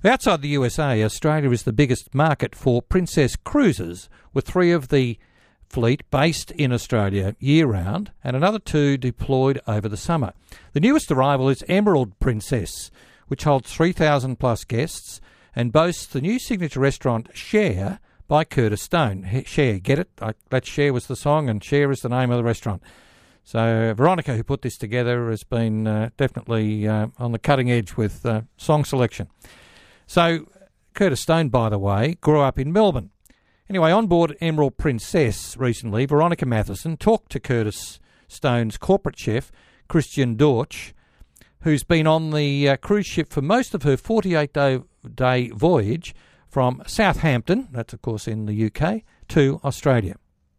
Outside the USA, Australia is the biggest market for Princess cruises, with 3 of the fleet based in Australia year-round and another 2 deployed over the summer. The newest arrival is Emerald Princess, which holds 3,000 plus guests and boasts the new signature restaurant Share by Curtis Stone. Share, get it? That Share was the song and Share is the name of the restaurant. So Veronica, who put this together, has been definitely on the cutting edge with song selection. So Curtis Stone, by the way, grew up in Melbourne. Anyway, on board Emerald Princess recently, Veronica Matheson talked to Curtis Stone's corporate chef, Christian Dortch, who's been on the cruise ship for most of her 48-day voyage from Southampton, that's of course in the UK, to Australia.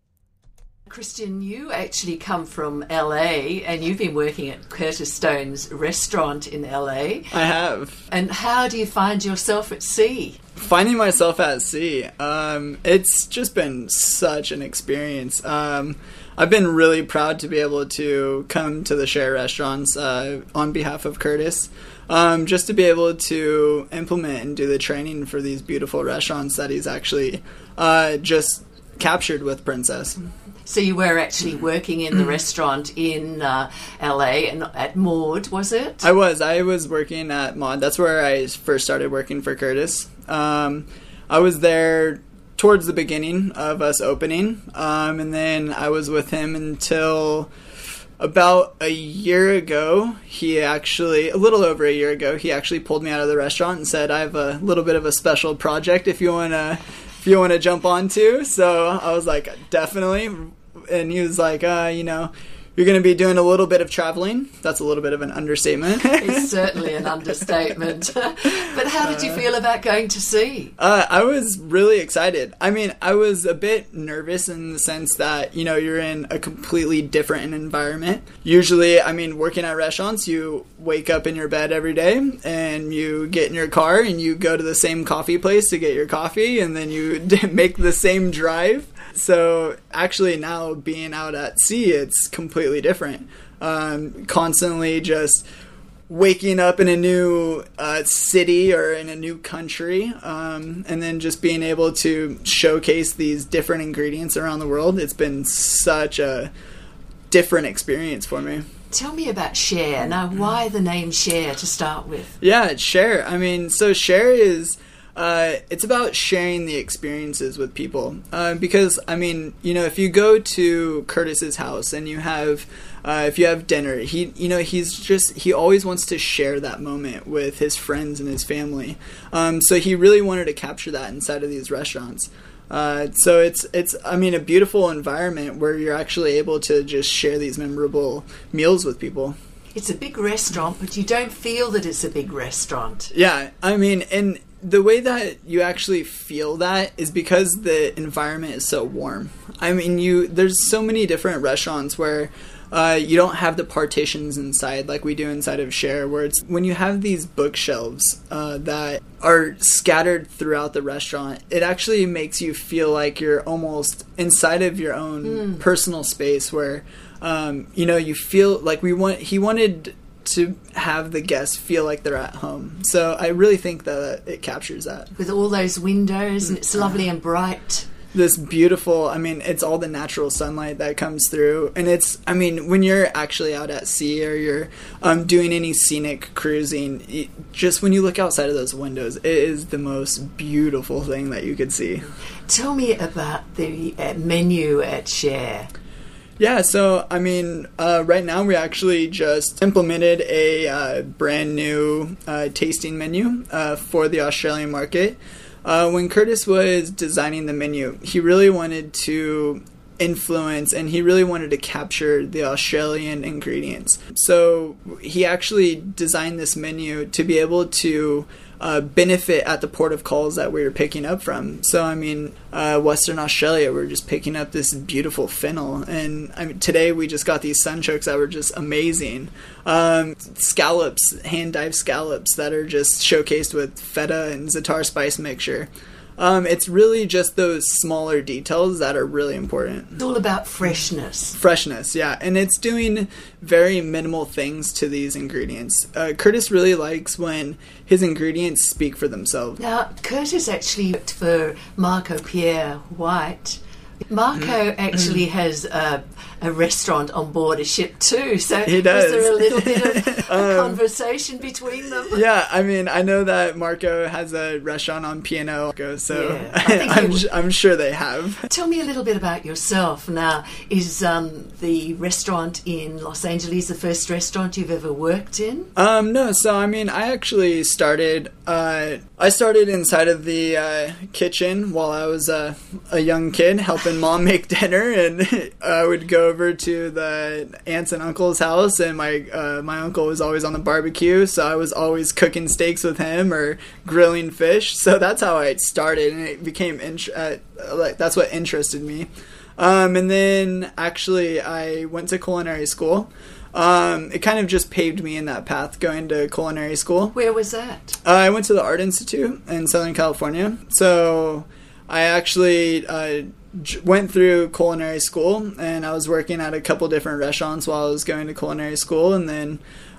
Christian, you actually come from LA and you've been working at Curtis Stone's restaurant in LA. I have. And how do you find yourself at sea? Finding myself at sea, it's just been such an experience. I've been really proud to be able to come to the Share restaurants on behalf of Curtis, just to be able to implement and do the training for these beautiful restaurants that he's actually just captured with Princess. So you were actually working in the restaurant in LA and at Maud, was it? I was working at Maud. That's where I first started working for Curtis. I was there towards the beginning of us opening, and then I was with him until about a year ago. A little over a year ago, he actually pulled me out of the restaurant and said, I have a little bit of a special project if you want to jump onto. So I was like, definitely. And he was like, you're going to be doing a little bit of traveling. That's a little bit of an understatement. It's certainly an understatement. But how did you feel about going to sea? I was really excited. I mean, I was a bit nervous in the sense that, you're in a completely different environment. Usually, working at restaurants, you wake up in your bed every day and you get in your car and you go to the same coffee place to get your coffee and then you make the same drive. So actually now being out at sea, it's completely different. Constantly just waking up in a new city or in a new country, and then just being able to showcase these different ingredients around the world. It's been such a different experience for me. Tell me about Share. Now, why the name Share to start with? Yeah, Share. So Share is... it's about sharing the experiences with people. Because, if you go to Curtis's house and you have, if you have dinner, he always wants to share that moment with his friends and his family. So he really wanted to capture that inside of these restaurants. So it's a beautiful environment where you're actually able to just share these memorable meals with people. It's a big restaurant, but you don't feel that it's a big restaurant. Yeah, and the way that you actually feel that is because the environment is so warm. There's so many different restaurants where you don't have the partitions inside like we do inside of Share, where it's when you have these bookshelves that are scattered throughout the restaurant, it actually makes you feel like you're almost inside of your own personal space where, you feel like he wanted to have the guests feel like they're at home. So I really think that it captures that. With all those windows, and it's lovely and bright. This beautiful, it's all the natural sunlight that comes through. And it's, when you're actually out at sea or you're doing any scenic cruising, just when you look outside of those windows, it is the most beautiful thing that you could see. Tell me about the menu at Share. Yeah, so, right now we actually just implemented a brand new tasting menu for the Australian market. When Curtis was designing the menu, he really wanted to influence and he really wanted to capture the Australian ingredients. So he actually designed this menu to be able to benefit at the port of calls that we were picking up from. So, Western Australia, we're just picking up this beautiful fennel. And today we just got these sunchokes that were just amazing. Scallops, hand-dyed scallops that are just showcased with feta and za'atar spice mixture. It's really just those smaller details that are really important. It's all about freshness. Freshness, yeah. And it's doing very minimal things to these ingredients. Curtis really likes when his ingredients speak for themselves. Now, Curtis actually worked for Marco Pierre White. Marco actually has a restaurant on board a ship too, so he does. Was there a little bit of a conversation between them? Yeah, I mean, I know that Marco has a restaurant on P&O, so yeah, I'm sure they have. Tell me a little bit about yourself. Now, is the restaurant in Los Angeles the first restaurant you've ever worked in? No, so I mean, I actually started inside of the kitchen while I was a young kid, helping mom make dinner, and I would go over to the aunts and uncle's house, and my uncle was always on the barbecue, so I was always cooking steaks with him or grilling fish. So that's how I started, and it became that's what interested me. And then actually I went to culinary school. It kind of just paved me in that path, going to culinary school. Where was that? I went to the Art Institute in Southern California. So I actually went through culinary school, and I was working at a couple different restaurants while I was going to culinary school, and then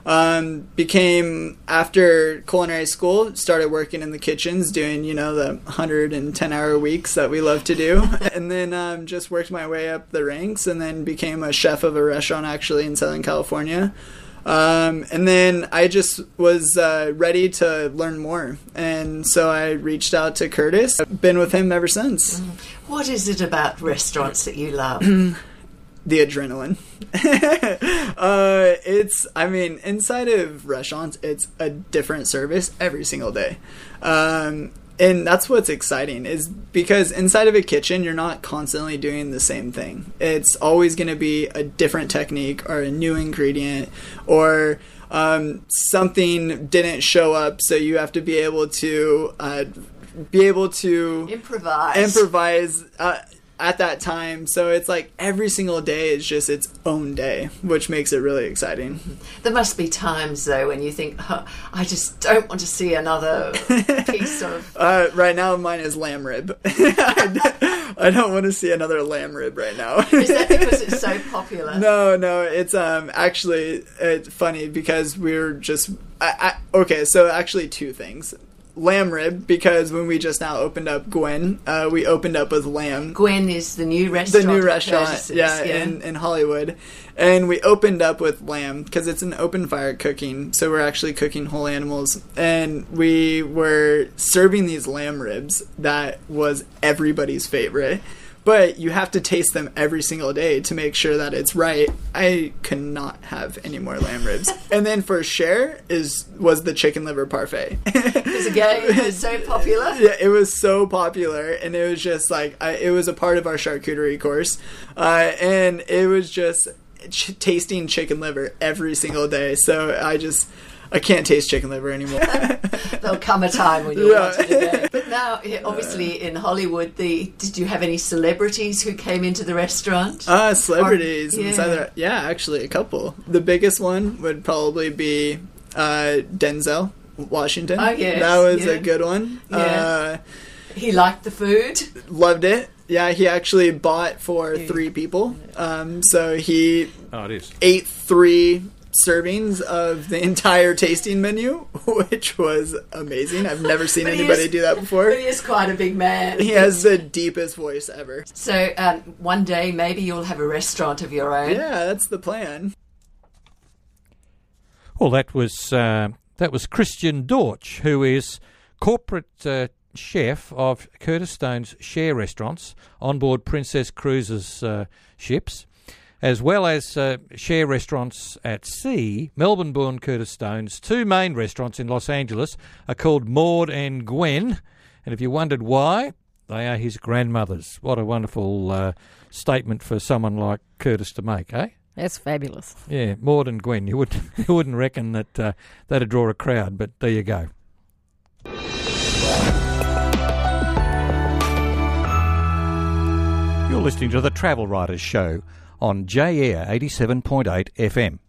after culinary school, started working in the kitchens, doing, the 110-hour weeks that we love to do, and then just worked my way up the ranks, and then became a chef of a restaurant actually in Southern California. And then I just was ready to learn more, and so I reached out to Curtis. I've been with him ever since. What is it about restaurants that you love? The adrenaline. Inside of restaurants, it's a different service every single day. And that's what's exciting, is because inside of a kitchen, you're not constantly doing the same thing. It's always going to be a different technique or a new ingredient, or something didn't show up, so you have to be able to improvise at that time. So it's like every single day is just its own day, which makes it really exciting. There must be times though when you think, I just don't want to see another piece of right now mine is lamb rib. I don't want to see another lamb rib right now. Is that because it's so popular? No, it's actually it's funny because we're just okay, so actually two things. Lamb rib, because when we just now opened up Gwen, we opened up with lamb. Gwen is the new restaurant. The new restaurant, yeah. In Hollywood. And we opened up with lamb because it's an open fire cooking, so we're actually cooking whole animals. And we were serving these lamb ribs that was everybody's favorite. But you have to taste them every single day to make sure that it's right. I could not have any more lamb ribs. And then for share was the chicken liver parfait. It was so popular. Yeah, it was so popular, and it was just like it was a part of our charcuterie course, and it was just tasting chicken liver every single day. So I can't taste chicken liver anymore. There'll come a time when you'll want it again. But now, obviously, in Hollywood, did you have any celebrities who came into the restaurant? Celebrities inside actually a couple. The biggest one would probably be Denzel Washington. Oh, yes. That was a good one. Yeah. He liked the food. Loved it. Yeah, he actually bought for 3 people. So he ate 3 servings of the entire tasting menu, which was amazing. I've never seen anybody do that before. But he is quite a big man. He has the deepest voice ever. So one day maybe you'll have a restaurant of your own. Yeah, that's the plan. Well, that was Christian Dortch, who is corporate chef of Curtis Stone's Share restaurants on board Princess Cruises ships, as well as Share restaurants at sea. Melbourne-born Curtis Stone's 2 main restaurants in Los Angeles are called Maud and Gwen, and if you wondered why, they are his grandmothers. What a wonderful statement for someone like Curtis to make, eh? That's fabulous. Yeah, Maud and Gwen. You wouldn't reckon that that'd draw a crowd, but there you go. You're listening to the Travel Writers Show on J-Air 87.8 FM.